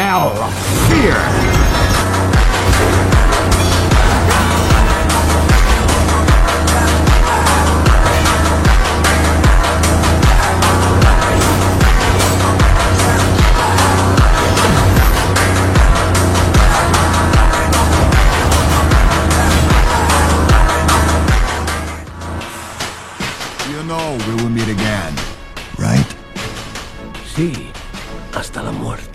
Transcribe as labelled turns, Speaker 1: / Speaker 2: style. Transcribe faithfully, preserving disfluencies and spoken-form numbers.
Speaker 1: smell fear.
Speaker 2: You know we will meet again, right?
Speaker 3: Sí, hasta la muerte.